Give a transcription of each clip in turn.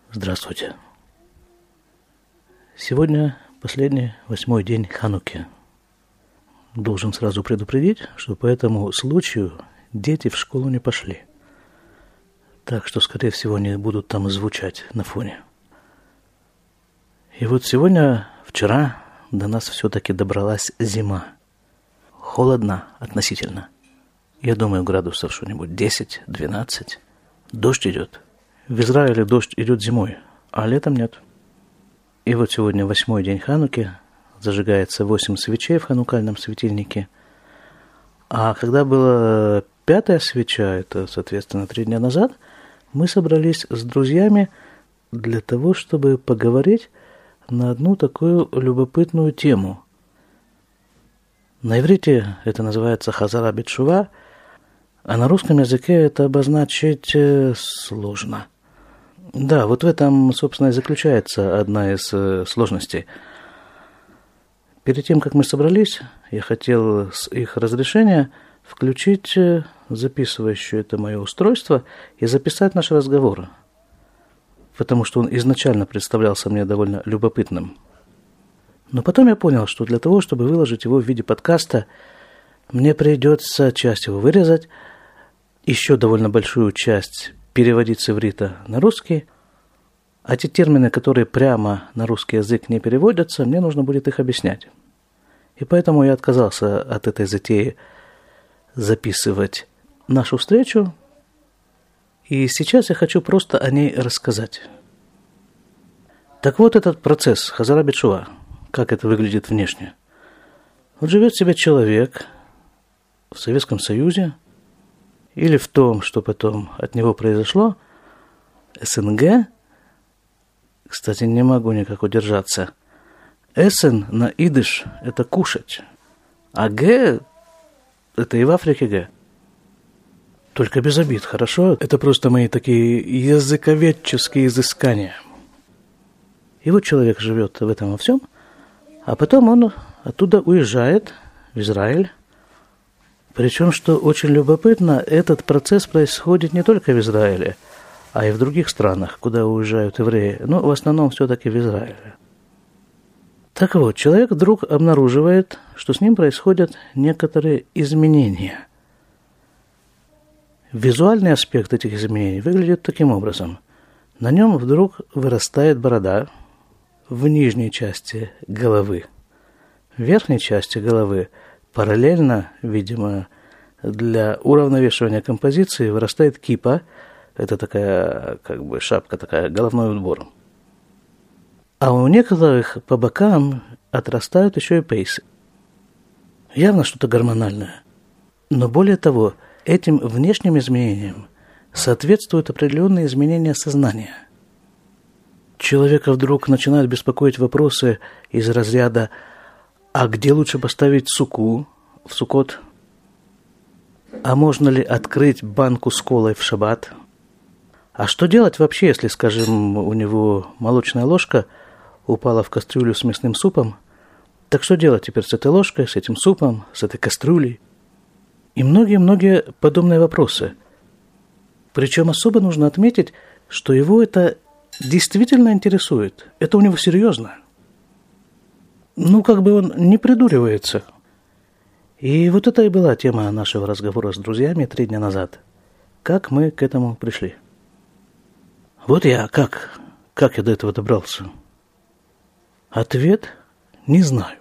Здравствуйте. Сегодня последний 8-й день Хануки. Должен сразу предупредить, что по этому случаю дети в школу не пошли. Так что, скорее всего, они будут там звучать на фоне. И вот вчера до нас все-таки добралась зима. Холодно относительно. Я думаю, градусов что-нибудь 10-12. Дождь идет. В Израиле дождь идет зимой, а летом нет. И вот сегодня 8-й день Хануки, зажигается 8 свечей в ханукальном светильнике. А когда была 5-я свеча, это, соответственно, 3 дня назад, мы собрались с друзьями для того, чтобы поговорить на одну такую любопытную тему. На иврите это называется хазара бетшува, а на русском языке это обозначить сложно. Да, вот в этом, собственно, и заключается одна из сложностей. Перед тем, как мы собрались, я хотел с их разрешения включить записывающее это мое устройство и записать наш разговор, потому что он изначально представлялся мне довольно любопытным. Но потом я понял, что для того, чтобы выложить его в виде подкаста, мне придется часть его вырезать, еще довольно большую часть переводить с иврита на русский, а те термины, которые прямо на русский язык не переводятся, мне нужно будет их объяснять. И поэтому я отказался от этой затеи записывать нашу встречу, и сейчас я хочу просто о ней рассказать. Так вот, этот процесс хазара бетшува, как это выглядит внешне. Вот живет себе человек в Советском Союзе, или в том, что потом от него произошло, СНГ, кстати, не могу никак удержаться. Эсен на идыш – это кушать, а Г – это и в Африке Г. Только без обид, хорошо? Это просто мои такие языковедческие изыскания. И вот человек живет в этом во всем, а потом он оттуда уезжает в Израиль. Причем, что очень любопытно, этот процесс происходит не только в Израиле, а и в других странах, куда уезжают евреи, но в основном все-таки в Израиле. Так вот, человек вдруг обнаруживает, что с ним происходят некоторые изменения. Визуальный аспект этих изменений выглядит таким образом. На нем вдруг вырастает борода в нижней части головы. В верхней части головы параллельно, видимо, для уравновешивания композиции вырастает кипа. Это такая, как бы, шапка, такая, головной убор. А у некоторых по бокам отрастают еще и пейсы. Явно что-то гормональное. Но более того, этим внешним изменениям соответствуют определенные изменения сознания. Человека вдруг начинают беспокоить вопросы из разряда: а где лучше поставить суку в Суккот? А можно ли открыть банку с колой в шаббат? А что делать вообще, если, скажем, у него молочная ложка упала в кастрюлю с мясным супом? Так что делать теперь с этой ложкой, с этим супом, с этой кастрюлей? И многие-многие подобные вопросы. Причем особо нужно отметить, что его это действительно интересует. Это у него серьезно. Как бы он не придуривается. И вот это и была тема нашего разговора с друзьями 3 дня назад. Как мы к этому пришли? Вот я, как я до этого добрался? Ответ – не знаю.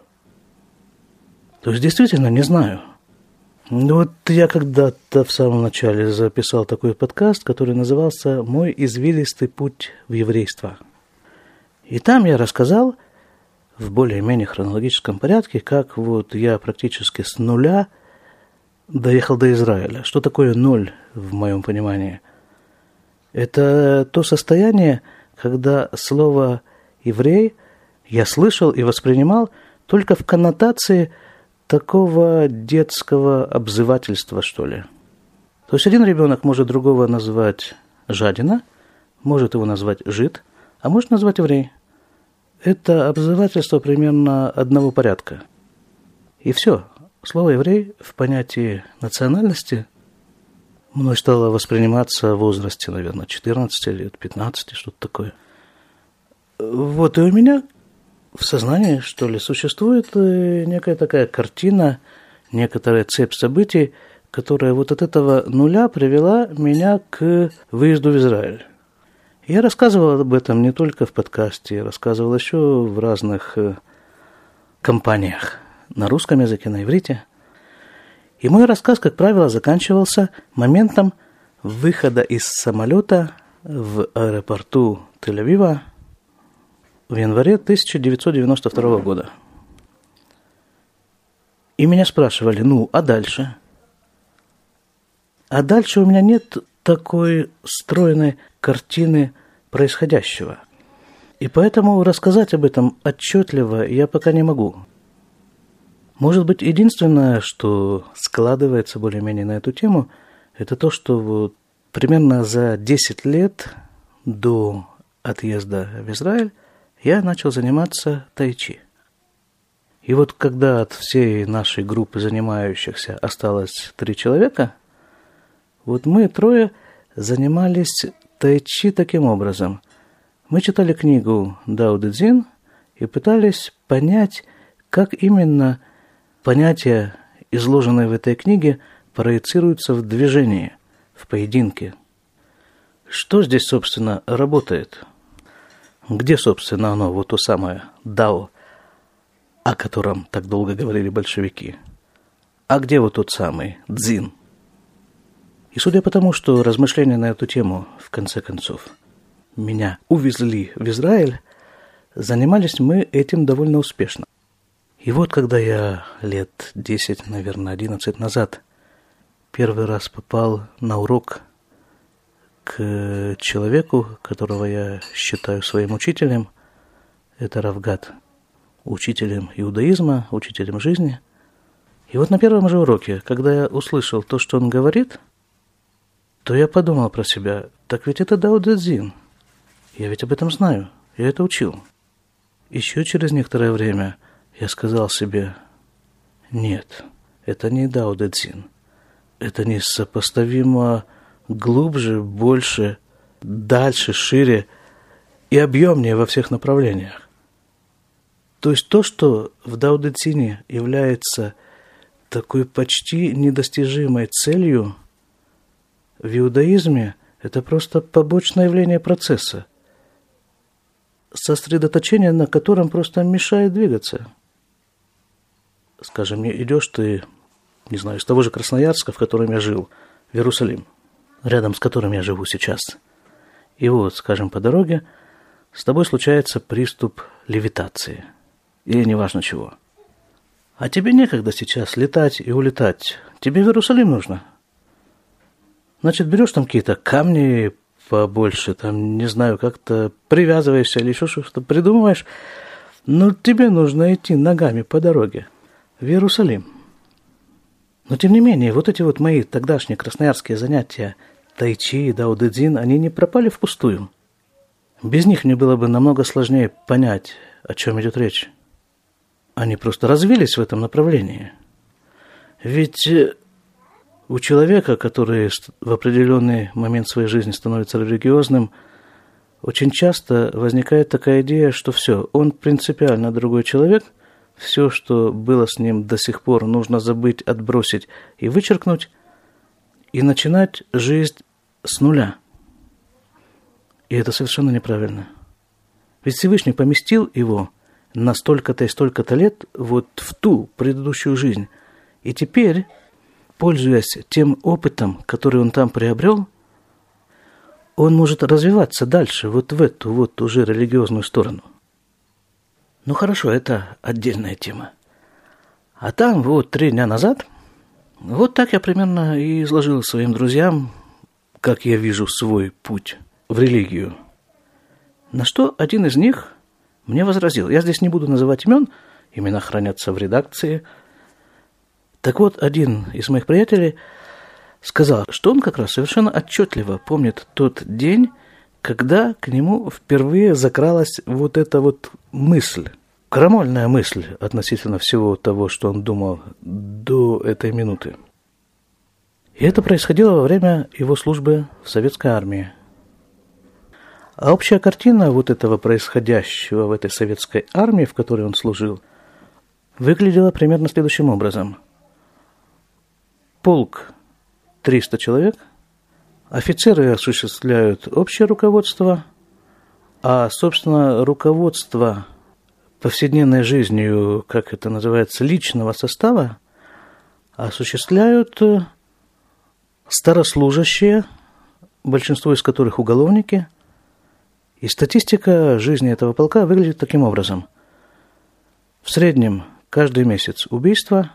То есть, действительно, не знаю. Вот я когда-то в самом начале записал такой подкаст, который назывался «Мой извилистый путь в еврейство». И там я рассказал в более-менее хронологическом порядке, как вот я практически с нуля доехал до Израиля. Что такое ноль в моем понимании? Это то состояние, когда слово «еврей» я слышал и воспринимал только в коннотации такого детского обзывательства, что ли. То есть один ребенок может другого назвать жадина, может его назвать жид, а может назвать еврей. Это обзывательство примерно одного порядка. И все. Слово «еврей» в понятии национальности мной стало восприниматься в возрасте, наверное, 14 лет, 15, что-то такое. Вот и у меня в сознании, что ли, существует некая такая картина, некоторая цепь событий, которая вот от этого нуля привела меня к выезду в Израиль. Я рассказывал об этом не только в подкасте, я рассказывал еще в разных компаниях на русском языке, на иврите. И мой рассказ, как правило, заканчивался моментом выхода из самолета в аэропорту Тель-Авива в январе 1992 года. И меня спрашивали, а дальше? А дальше у меня нет такой стройной картины происходящего. И поэтому рассказать об этом отчетливо я пока не могу. Может быть, единственное, что складывается более-менее на эту тему, это то, что вот примерно за 10 лет до отъезда в Израиль я начал заниматься тайчи. И вот когда от всей нашей группы занимающихся осталось 3 человека, вот мы 3 занимались тайчи таким образом. Мы читали книгу Дао Дэ Цзин и пытались понять, как именно понятия, изложенные в этой книге, проецируются в движении, в поединке. Что здесь, собственно, работает? Где, собственно, оно, вот то самое Дао, о котором так долго говорили большевики? А где вот тот самый Цзин? И судя по тому, что размышления на эту тему, в конце концов, меня увезли в Израиль, занимались мы этим довольно успешно. И вот когда я лет 10, наверное, 11 назад первый раз попал на урок к человеку, которого я считаю своим учителем, это Рав Гат, учителем иудаизма, учителем жизни. И вот на первом же уроке, когда я услышал то, что он говорит, то я подумал про себя, так ведь это Дао Дэ Цзин. Я ведь об этом знаю, я это учил. Еще через некоторое время я сказал себе, нет, это не Дао Дэ Цзин. Это несопоставимо глубже, больше, дальше, шире и объемнее во всех направлениях. То есть то, что в Дао Дэ Цзине является такой почти недостижимой целью, в иудаизме это просто побочное явление процесса, сосредоточение на котором просто мешает двигаться. Скажем, идешь ты, не знаю, из того же Красноярска, в котором я жил, в Иерусалим, рядом с которым я живу сейчас. И вот, скажем, по дороге с тобой случается приступ левитации, или неважно чего. А тебе некогда сейчас летать и улетать, тебе в Иерусалим нужно. Значит, берешь там какие-то камни побольше, там, не знаю, как-то привязываешься или еще что-то придумываешь, но тебе нужно идти ногами по дороге в Иерусалим. Но, тем не менее, вот эти вот мои тогдашние красноярские занятия тайчи и Дао Дэ Цзин, они не пропали впустую. Без них мне было бы намного сложнее понять, о чем идет речь. Они просто развились в этом направлении. Ведь у человека, который в определенный момент своей жизни становится религиозным, очень часто возникает такая идея, что все, он принципиально другой человек, все, что было с ним до сих пор, нужно забыть, отбросить и вычеркнуть, и начинать жизнь с нуля. И это совершенно неправильно. Ведь Всевышний поместил его на столько-то и столько-то лет вот в ту предыдущую жизнь. И теперь, пользуясь тем опытом, который он там приобрел, он может развиваться дальше, вот в эту вот уже религиозную сторону. Ну хорошо, это отдельная тема. А там вот 3 дня назад, вот так я примерно и изложил своим друзьям, как я вижу свой путь в религию. На что один из них мне возразил. Я здесь не буду называть имен, имена хранятся в редакции. Так вот, один из моих приятелей сказал, что он как раз совершенно отчетливо помнит тот день, когда к нему впервые закралась вот эта вот мысль, крамольная мысль относительно всего того, что он думал до этой минуты. И это происходило во время его службы в советской армии. А общая картина вот этого происходящего в этой советской армии, в которой он служил, выглядела примерно следующим образом. Полк 300 человек, офицеры осуществляют общее руководство, а, собственно, руководство повседневной жизнью, как это называется, личного состава, осуществляют старослужащие, большинство из которых уголовники. И статистика жизни этого полка выглядит таким образом. В среднем каждый месяц убийство,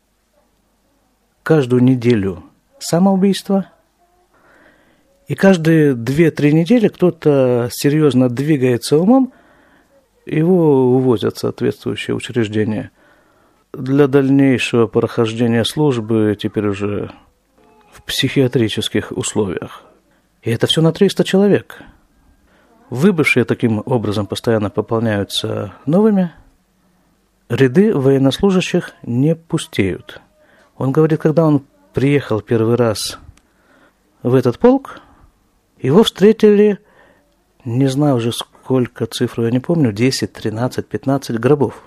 каждую неделю самоубийство, и каждые 2-3 недели кто-то серьезно двигается умом, его увозят в соответствующее учреждение для дальнейшего прохождения службы теперь уже в психиатрических условиях. И это все на 300 человек. Выбывшие таким образом постоянно пополняются новыми. Ряды военнослужащих не пустеют. Он говорит, когда он приехал первый раз в этот полк, его встретили, не знаю уже сколько, цифру я не помню, 10, 13, 15 гробов.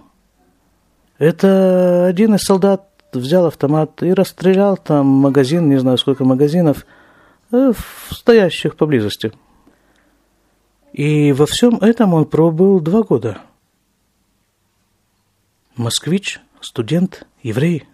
Это один из солдат взял автомат и расстрелял там магазин, не знаю сколько магазинов, стоящих поблизости. И во всем этом он пробыл 2 года. Москвич, студент, еврей.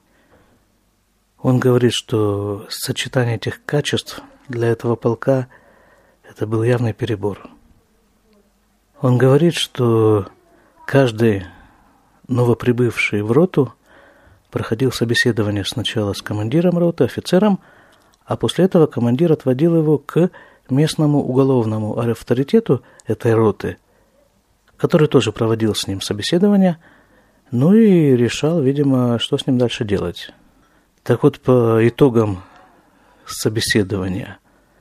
Он говорит, что сочетание этих качеств для этого полка это был явный перебор. Он говорит, что каждый новоприбывший в роту проходил собеседование сначала с командиром роты, офицером, а после этого командир отводил его к местному уголовному авторитету этой роты, который тоже проводил с ним собеседование, ну и решал, видимо, что с ним дальше делать. Так вот, по итогам собеседования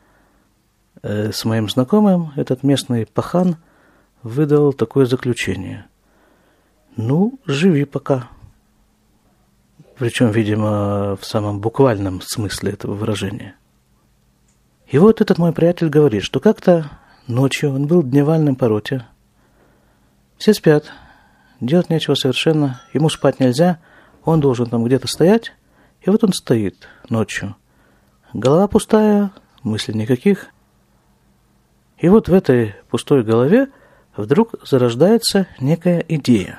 с моим знакомым, этот местный пахан выдал такое заключение. Ну, живи пока. Причем, видимо, в самом буквальном смысле этого выражения. И вот этот мой приятель говорит, что как-то ночью он был дневальным по роте. Все спят, делать нечего совершенно, ему спать нельзя, он должен там где-то стоять. И вот он стоит ночью. Голова пустая, мыслей никаких. И вот в этой пустой голове вдруг зарождается некая идея,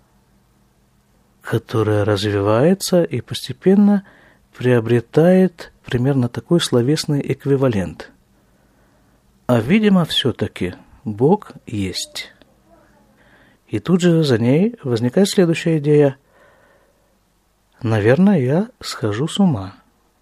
которая развивается и постепенно приобретает примерно такой словесный эквивалент. А, видимо, все-таки Бог есть. И тут же за ней возникает следующая идея. Наверное, я схожу с ума.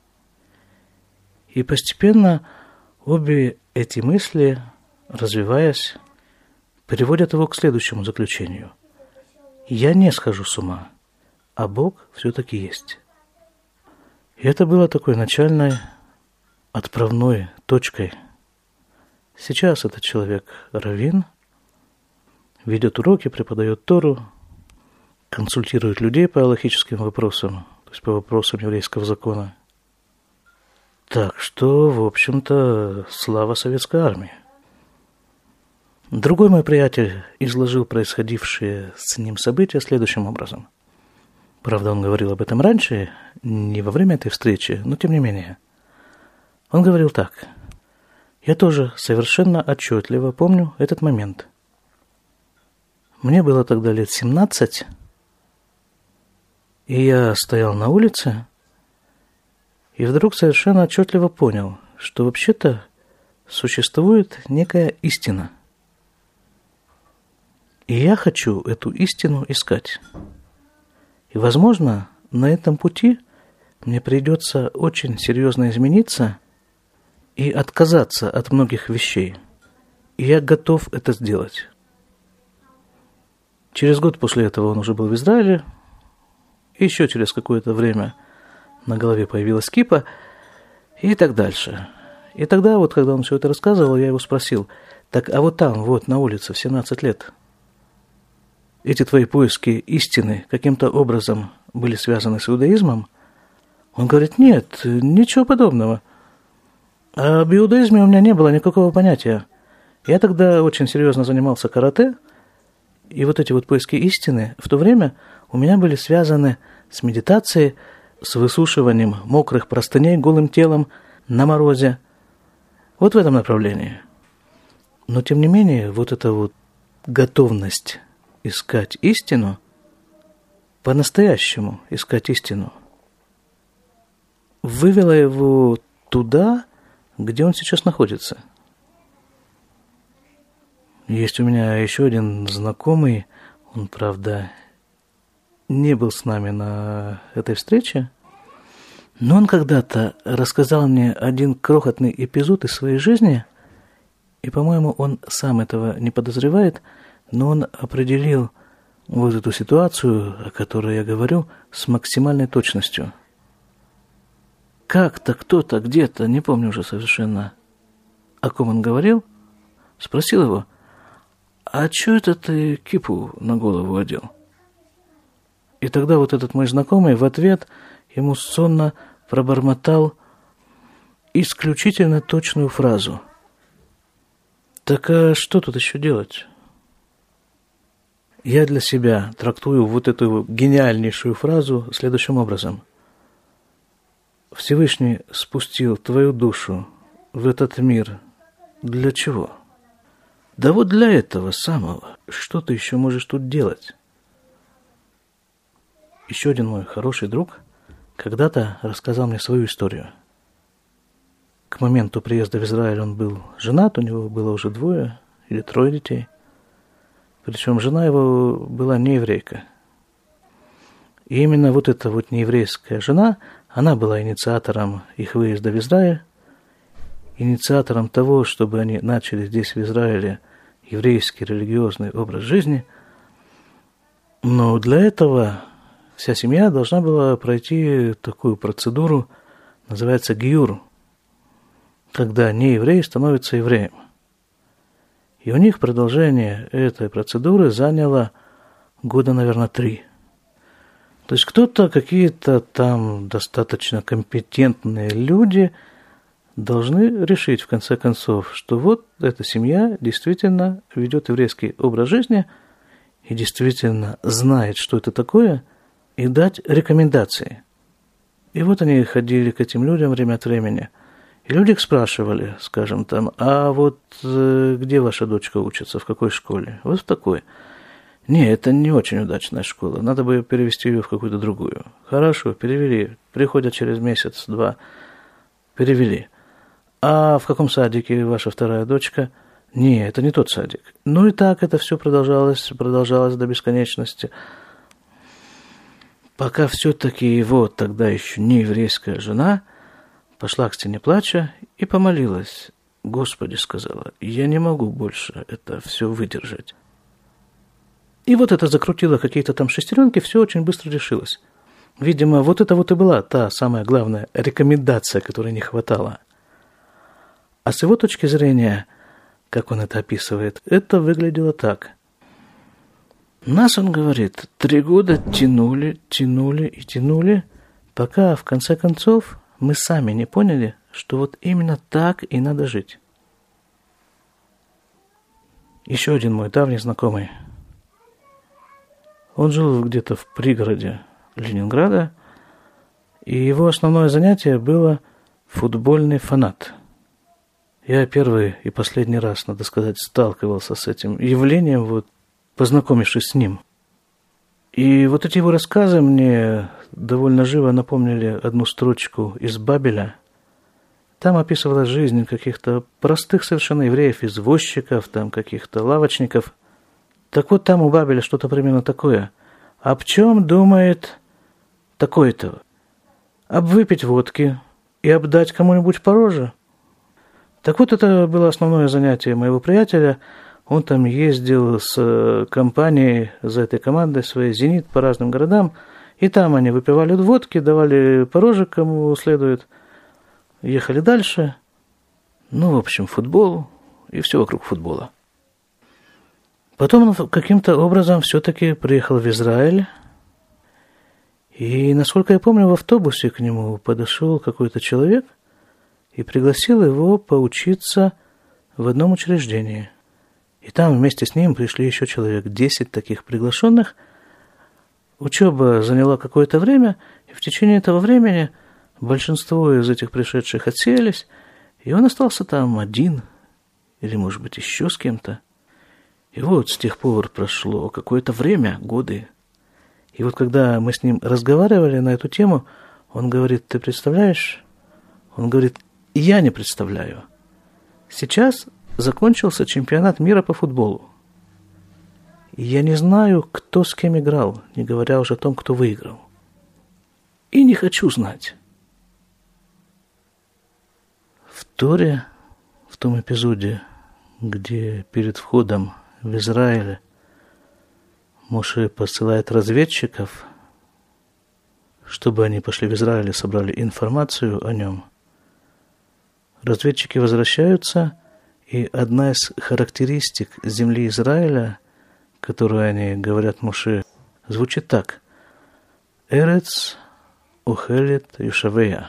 И постепенно обе эти мысли, развиваясь, приводят его к следующему заключению. Я не схожу с ума, а Бог все-таки есть. И это было такой начальной отправной точкой. Сейчас этот человек раввин, ведет уроки, преподает Тору, консультирует людей по алахическим вопросам, то есть по вопросам еврейского закона. Так что, в общем-то, слава советской армии. Другой мой приятель изложил происходившие с ним события следующим образом. Правда, он говорил об этом раньше, не во время этой встречи, но тем не менее. Он говорил так. Я тоже совершенно отчетливо помню этот момент. Мне было тогда лет 17, и я стоял на улице, и вдруг совершенно отчетливо понял, что вообще-то существует некая истина. И я хочу эту истину искать. И, возможно, на этом пути мне придется очень серьезно измениться и отказаться от многих вещей. И я готов это сделать. Через год после этого он уже был в Израиле, и еще через какое-то время на голове появилась кипа, и так дальше. И тогда, вот когда он все это рассказывал, я его спросил, так, а вот там, вот на улице, в 17 лет, эти твои поиски истины каким-то образом были связаны с иудаизмом? Он говорит, нет, ничего подобного. Об иудаизме у меня не было никакого понятия. Я тогда очень серьезно занимался карате, и вот эти вот поиски истины в то время у меня были связаны с медитацией, с высушиванием мокрых простыней голым телом на морозе. Вот в этом направлении. Но тем не менее, вот эта вот готовность искать истину, по-настоящему искать истину, вывела его туда, где он сейчас находится. Есть у меня еще один знакомый, он, правда, не был с нами на этой встрече, но он когда-то рассказал мне один крохотный эпизод из своей жизни, и, по-моему, он сам этого не подозревает, но он определил вот эту ситуацию, о которой я говорю, с максимальной точностью. Как-то кто-то где-то, не помню уже совершенно, о ком он говорил, спросил его: «А чё это ты кипу на голову одел?» И тогда вот этот мой знакомый в ответ ему сонно пробормотал исключительно точную фразу: «Так а что тут еще делать?» Я для себя трактую вот эту гениальнейшую фразу следующим образом. Всевышний спустил твою душу в этот мир для чего? Да вот для этого самого. Что ты еще можешь тут делать? Еще один мой хороший друг когда-то рассказал мне свою историю. К моменту приезда в Израиль он был женат, у него было уже 2 или 3 детей. Причем жена его была не еврейка. И именно вот эта вот нееврейская жена, она была инициатором их выезда в Израиль, инициатором того, чтобы они начали здесь, в Израиле, еврейский религиозный образ жизни. Но для этого вся семья должна была пройти такую процедуру, называется гиюр, когда нееврей становится евреем. И у них продолжение этой процедуры заняло года, наверное, 3. То есть кто-то, какие-то там достаточно компетентные люди должны решить, в конце концов, что вот эта семья действительно ведет еврейский образ жизни и действительно знает, что это такое, и дать рекомендации. И вот они ходили к этим людям время от времени. И люди их спрашивали, скажем, там: «А вот где ваша дочка учится, в какой школе?» Вот в такой. «Не, это не очень удачная школа, надо бы перевести ее в какую-то другую». «Хорошо, перевели. Приходят через месяц-два. Перевели. А в каком садике ваша вторая дочка?» «Не, это не тот садик». Ну и так это все продолжалось до бесконечности. Пока все-таки его тогда еще не еврейская жена пошла к стене плача и помолилась. «Господи», — сказала, — «я не могу больше это все выдержать». И вот это закрутило какие-то там шестеренки, все очень быстро решилось. Видимо, вот это вот и была та самая главная рекомендация, которой не хватало. А с его точки зрения, как он это описывает, это выглядело так. Нас, он говорит, 3 года тянули, пока в конце концов мы сами не поняли, что вот именно так и надо жить. Еще один мой давний знакомый. Он жил где-то в пригороде Ленинграда, и его основное занятие было футбольный фанат. Я первый и последний раз, надо сказать, сталкивался с этим явлением, вот, познакомившись с ним. И вот эти его рассказы мне довольно живо напомнили одну строчку из Бабеля. Там описывалась жизнь каких-то простых совершенно евреев, извозчиков, там каких-то лавочников. Так вот там у Бабеля что-то примерно такое. Об чем думает такой-то? Об выпить водки и обдать кому-нибудь по роже? Так вот это было основное занятие моего приятеля. Он там ездил с компанией, за этой командой своей, «Зенит», по разным городам. И там они выпивали водки, давали по роже кому следует. Ехали дальше. Ну, в общем, футбол и все вокруг футбола. Потом он каким-то образом все-таки приехал в Израиль. И, насколько я помню, в автобусе к нему подошел какой-то человек и пригласил его поучиться в одном учреждении – И там вместе с ним пришли еще человек 10 таких приглашенных. Учеба заняла какое-то время, и в течение этого времени большинство из этих пришедших отсеялись, и он остался там один, или, может быть, еще с кем-то. И вот с тех пор прошло какое-то время, годы. И вот когда мы с ним разговаривали на эту тему, он говорит: ты представляешь? Он говорит: я не представляю. Сейчас закончился чемпионат мира по футболу. И я не знаю, кто с кем играл, не говоря уже о том, кто выиграл. И не хочу знать. В Торе, в том эпизоде, где перед входом в Израиль Моше посылает разведчиков, чтобы они пошли в Израиль и собрали информацию о нем, разведчики возвращаются, и одна из характеристик земли Израиля, которую они говорят Моше, звучит так: «Эрец охелет юшавея».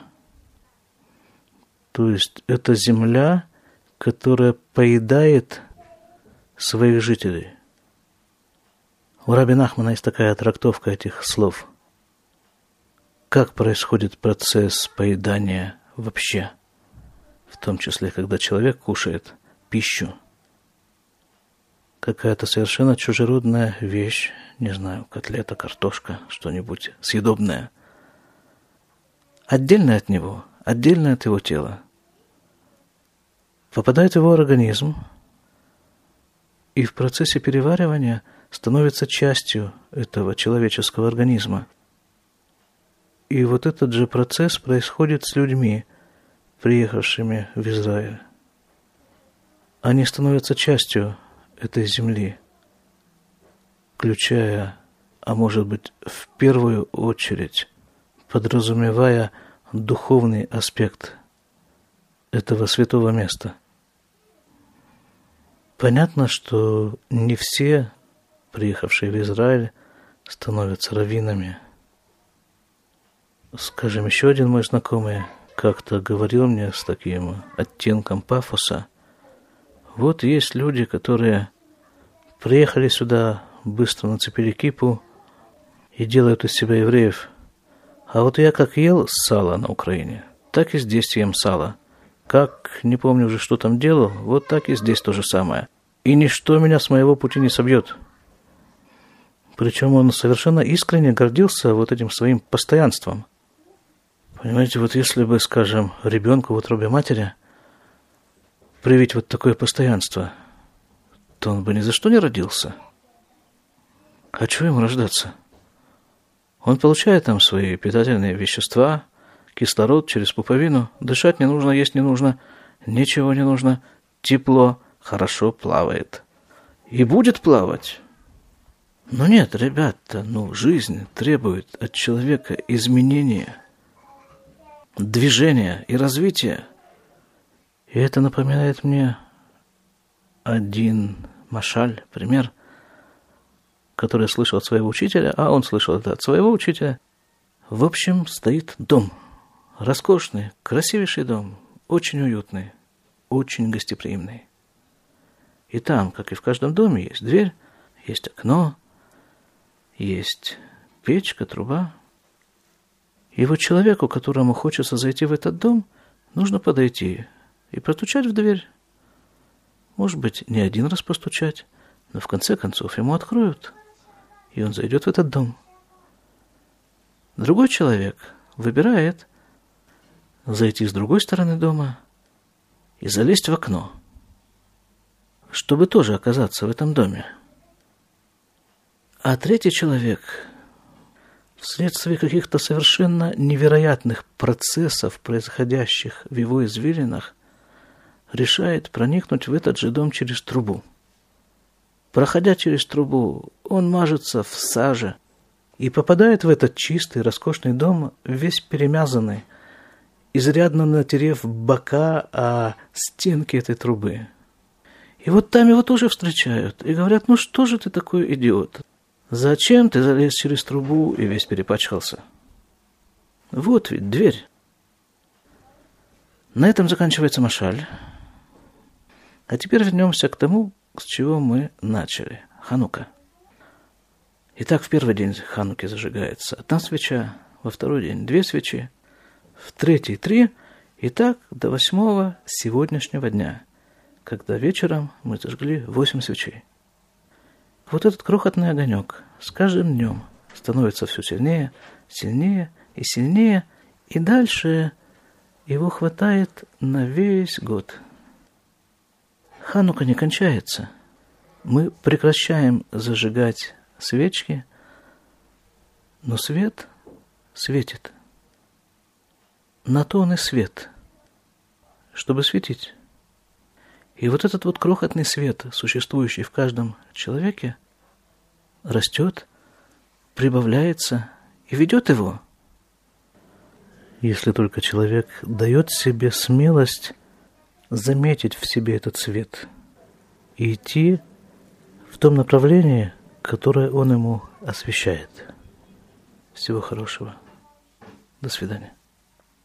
То есть это земля, которая поедает своих жителей. У раби Нахмана есть такая трактовка этих слов. Как происходит процесс поедания вообще, в том числе, когда человек кушает пищу. Какая-то совершенно чужеродная вещь, не знаю, котлета, картошка, что-нибудь съедобное. Отдельно от него, отдельно от его тела. Попадает в его организм и в процессе переваривания становится частью этого человеческого организма. И вот этот же процесс происходит с людьми, приехавшими в Израиль. Они становятся частью этой земли, включая, а может быть, в первую очередь, подразумевая духовный аспект этого святого места. Понятно, что не все, приехавшие в Израиль, становятся раввинами. Скажем, еще один мой знакомый как-то говорил мне с таким оттенком пафоса: вот есть люди, которые приехали сюда, быстро нацепили кипу и делают из себя евреев. А вот я как ел сало на Украине, так и здесь ем сало. Как, не помню уже, что там делал, вот так и здесь то же самое. И ничто меня с моего пути не собьет. Причем он совершенно искренне гордился вот этим своим постоянством. Понимаете, вот если бы, скажем, ребенку в утробе матери привить вот такое постоянство, то он бы ни за что не родился. А чего ему рождаться? Он получает там свои питательные вещества, кислород через пуповину, дышать не нужно, есть не нужно, ничего не нужно, тепло, хорошо плавает. И будет плавать. Но нет, ребята, жизнь требует от человека изменения, движения и развития. И это напоминает мне один машаль, пример, который я слышал от своего учителя, а он слышал это от своего учителя. В общем, стоит дом. Роскошный, красивейший дом, очень уютный, очень гостеприимный. И там, как и в каждом доме, есть дверь, есть окно, есть печка, труба. И вот человеку, которому хочется зайти в этот дом, нужно подойти и постучать в дверь. Может быть, не один раз постучать, но в конце концов ему откроют, и он зайдет в этот дом. Другой человек выбирает зайти с другой стороны дома и залезть в окно, чтобы тоже оказаться в этом доме. А третий человек вследствие каких-то совершенно невероятных процессов, происходящих в его извилинах, решает проникнуть в этот же дом через трубу. Проходя через трубу, он мажется в саже и попадает в этот чистый, роскошный дом, весь перемязанный, изрядно натерев бока о стенки этой трубы. И вот там его тоже встречают и говорят: ну что же ты такой идиот? Зачем ты залез через трубу и весь перепачкался? Вот ведь дверь. На этом заканчивается машаль. А теперь вернемся к тому, с чего мы начали. Ханука. Итак, в первый день Хануки зажигается 1 свеча, во второй день 2 свечи, в третий 3, и так до 8 сегодняшнего дня, когда вечером мы зажгли 8 свечей. Вот этот крохотный огонек с каждым днем становится все сильнее, сильнее и сильнее, и дальше его хватает на весь год. Ханука не кончается. Мы прекращаем зажигать свечки, но свет светит. На то он и свет, чтобы светить. И вот этот вот крохотный свет, существующий в каждом человеке, растет, прибавляется и ведет его. Если только человек дает себе смелость заметить в себе этот свет и идти в том направлении, которое он ему освещает. Всего хорошего. До свидания.